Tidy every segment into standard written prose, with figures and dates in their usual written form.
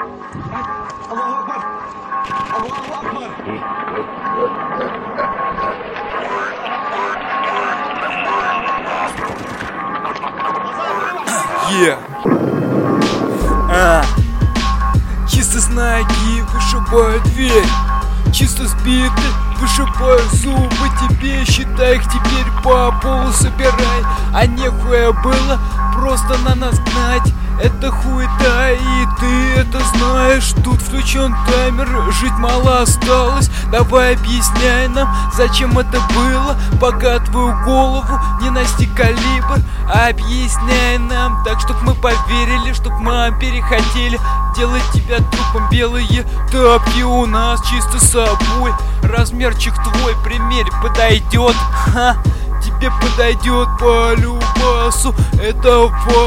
Чисто с ноги вышибаю дверь, чисто сбитый вышибаю зубы тебе, считай их теперь по полу собирай. А нехуя было просто на нас гнать, это хуета, и ты это знаешь. Тут включен таймер, жить мало осталось. Давай объясняй нам, зачем это было, пока твою голову не настиг калибр. Объясняй нам так, чтоб мы поверили, чтоб мы перехотели делать тебя трупом. Белые тапки у нас чисто с собой, размерчик твой примерь, подойдет. Тебе подойдет по любасу. Это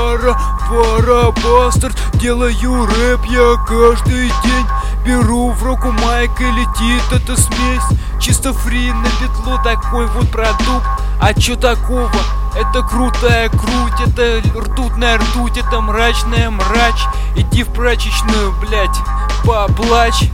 Фара Бастард. Делаю рэп я каждый день. Беру в руку майк и летит эта смесь. Чисто фри на петлу, такой вот продукт. А чё такого? Это крутая круть, это ртутная ртуть, это мрачная мрач. Иди в прачечную, блять, поплачь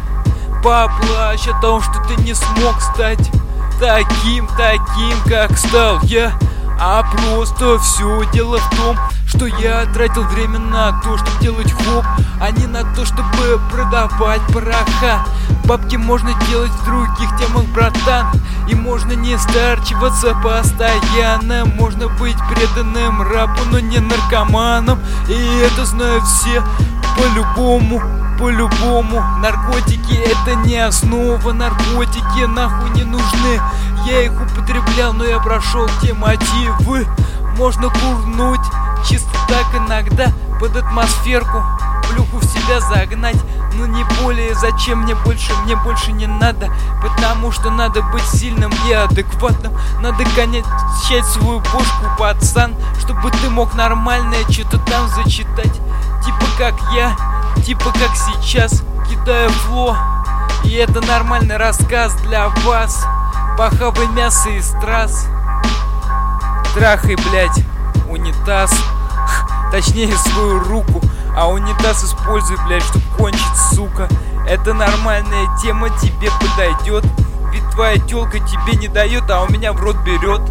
о том, что ты не смог стать таким, как стал я. А просто все дело в том, что я тратил время на то, чтобы делать хоп, а не на то, чтобы продавать пороха. Бабки можно делать в других темах, братан, и можно не старчиваться постоянно. Можно быть преданным рапу, но не наркоманом, и это знают все по-любому. Наркотики это не основа, наркотики нахуй не нужны. Я их употреблял, но я прошел те мотивы. Можно курнуть чисто так иногда, под атмосферку, плюху в себя загнать. Но не более, зачем мне больше не надо. Потому что надо быть сильным и адекватным. Надо качать свою бошку, пацан, чтобы ты мог нормальное что-то там зачитать. Типа как я, типа как сейчас, кидаю фло. И это нормальный рассказ для вас. Похавай мясо и страз. Трахай, блять, унитаз. Точнее свою руку. А унитаз используй, блять, чтоб кончить, сука. Это нормальная тема, тебе подойдет. Ведь твоя тёлка тебе не дает, а у меня в рот берет.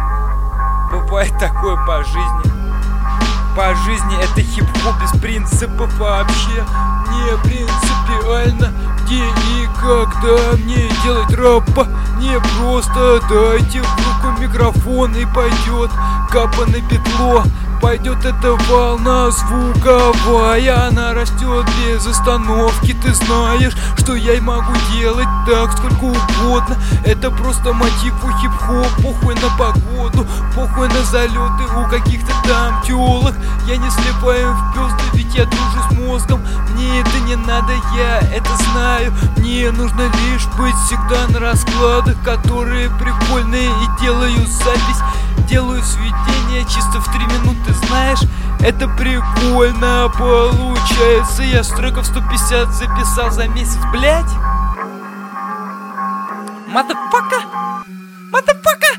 Бывает такое по жизни. По жизни это хип-хоп без принципов вообще. Не принципиально, где и когда мне делать рэпа. Не просто дайте в руку микрофон и пойдет капа на петло. Пойдет эта волна звуковая, она растет без остановки. Ты знаешь, что я могу делать так сколько угодно. Это просто мотив у хип-хоп. Похуй на погоду, похуй на залеты у каких-то там тёлок. Я не слепаю в пёзды, ведь я дружу с мозгом. Мне это не надо, я это знаю. Мне нужно лишь быть всегда на раскладах, которые прикольные, и делаю запись. Делаю сведение чисто в 3 минуты, знаешь, это прикольно получается. Я треков 150 записал за месяц, блять. Motherfucker.